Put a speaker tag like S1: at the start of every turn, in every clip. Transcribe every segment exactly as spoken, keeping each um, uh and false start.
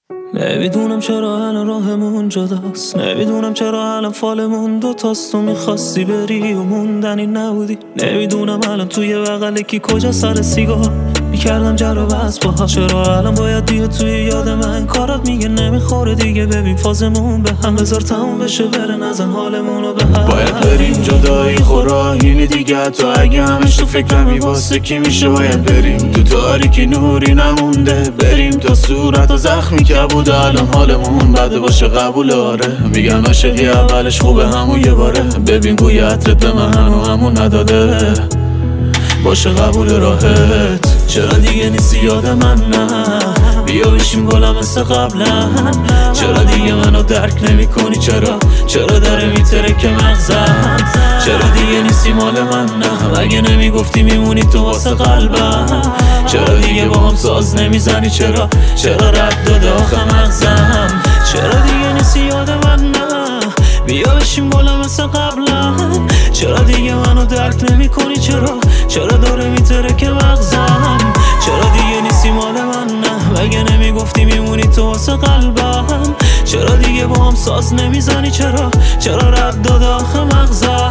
S1: نمیدونم چرا الان راهمون جداست، نمیدونم چرا الان فالمون دوتاست. تو میخواستی بری و موندنی نبودی. نمیدونم الان توی بغل کی کجا سر سیگار میکردم جر و بحث باها. چرا الان باید دیگه توی یاد من کارات میگه نمیخوره دیگه. ببین فازمون به هم بذار تموم بشه بره نزن حالمونو به هم.
S2: باید بریم جدایی خوراهینی دیگه. تو اگه همش تو فکرمی واسه کی میشه باید بریم تو تاریکی نوری نمونده. بریم تا صورت و زخمی که بوده الان حالمون بده باشه قبول آره. میگن عاشقی اولش خوبه همون یه باره. ببین بوی عطرت به من هنو همون نداده باشه قبول راحت. چرا دیگه نیستی یاد من نه بیا بشیم گلم مثل قبلا. چرا دیگه منو درک نمی کنی چرا چرا داره میتره که مغزم. چرا دیگه نیستی مال من نه مگه نمیگفتی میمونی تو واسه قلبم. چرا دیگه با هم ساز نمیزنی چرا چرا رد داده آخه مغزم. چرا دیگه نیستی یاد من نه بیا بشیم گلم مثل قبلا. چرا دیگه منو درک نمی کنی چرا چرا داره میتره که مغزم. چرا دیگه نیستی مال من نه مگه نمیگفتی میمونی تو واسه قلبم. چرا دیگه با هم ساز نمیزنی چرا چرا رد داده آخه مغزم.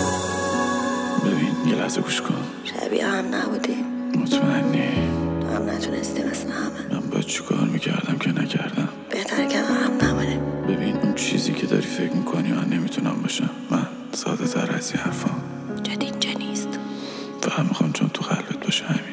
S2: ببین یه لحظه گوش کن.
S3: شبیه هم نبودیم.
S2: مطمئنی؟
S3: تو هم نتونستی مثل همه.
S2: من باید چی کار میکردم که نکردم.
S3: بهتره که هم نمونیم.
S2: ببین اون چیزی که داری فکر میکنی من نمیتونم باشم. من ساده تر از این حرفام.
S3: جدی اینجا نیست.
S2: فقط میخوام چون تو قلبت باشه همین.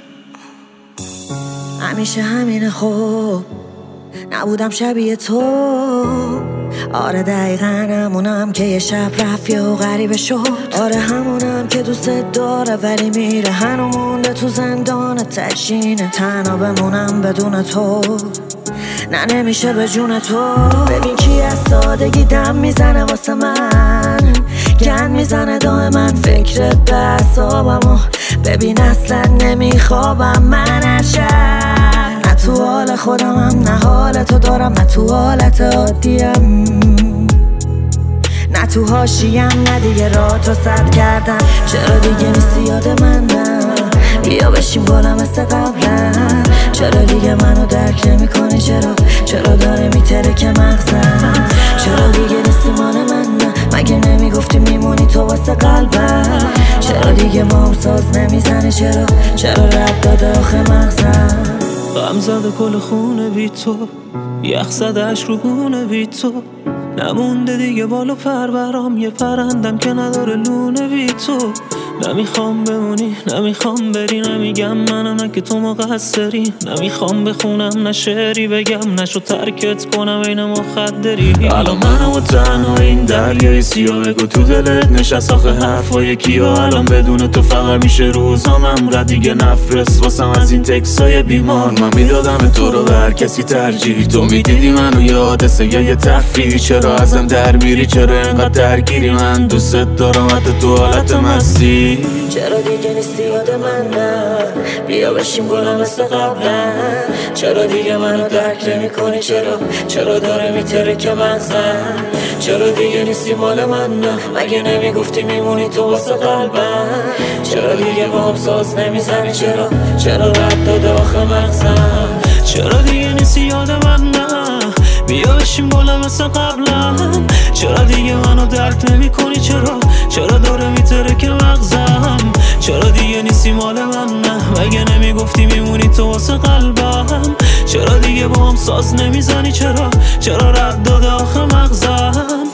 S3: همیشه همینه خوب نبودم شبیه تو. آره دقیقا همونم که یه شب رفیه و غریبه شد. آره همونم که دوست داره ولی میره هنو مونده تو زندان تجینه. تنها بمونم بدون تو نه نمیشه به جون تو. ببین کی از سادگی دم میزنه واسه من گن میزنه دائما فکرت به اعصابمو. ببین اصلا نمیخوابم من اشر نه تو حال خودمم نه حال تو دارم نه تو حالت عادیم نه تو حاشیم نه دیگه راه تو سد کردم. چرا دیگه نیستی یاد من نه بیا بشیم گلم مثل قبلا. چرا دیگه منو درک نمی کنی چرا چرا داره میتره که مغزم. چرا دیگه نیستی مال من نه مگه نمیگفتی میمونی تو واسه قلبم. چرا دیگه ما هم ساز نمیزنی چرا چرا رد داده آخه مغزم.
S1: غم زده کل خونه بی تو یخ زده اش رو گونه بی تو. نمونده دیگه بالا پر برام یه پرندم که نداره لونه بی تو. نمیخوام بمونی نمیخوام بری نمیگم منو نه که تو مقصری. نمیخوام بخونم نه شعری بگم نشو ترکت کنم این مخدری.
S2: الان منم و تنها این دریای سیاه بگو تو دلت نشست آخه حرفای کیا. الان بدون تو فقط میشه روزامم رد دیگه نفرست واسم از این تکسای بیمار. من میدادم تو رو به هر کسی ترجیح تو میدیدی منو یه حادثه یا یه تفریح. چرا ازم در میری چرا اینقدر درگیری من دوست دارم حتی تو حالت مستی.
S3: چرا دیگه نیستی یاد من نه بیا بشیم گلم مثل قبلا. چرا دیگه منو درک نمی کنی چرا چرا داره میتره که مغزم. چرا دیگه نیستی مال من نه مگه نمیگفتی میمونی تو واسه قلبم. چرا دیگه با هم ساز نمیزنی چرا چرا رد داده آخه مغزم.
S1: چرا دیگه نیستی یاد من نه بیا بشیم گلم مثل قبلا. چرا دیگه منو درک نمی کنی چرا چرا داره میتره که مغزم. چرا دیگه نیستی مال من نه مگه نمیگفتی میمونی تو واسه قلبم. چرا دیگه با هم ساز نمیزنی چرا چرا رد داده آخه مغزم.